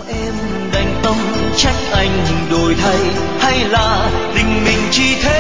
em đành tâm trách anh đổi thay, hay là tình mình chỉ thế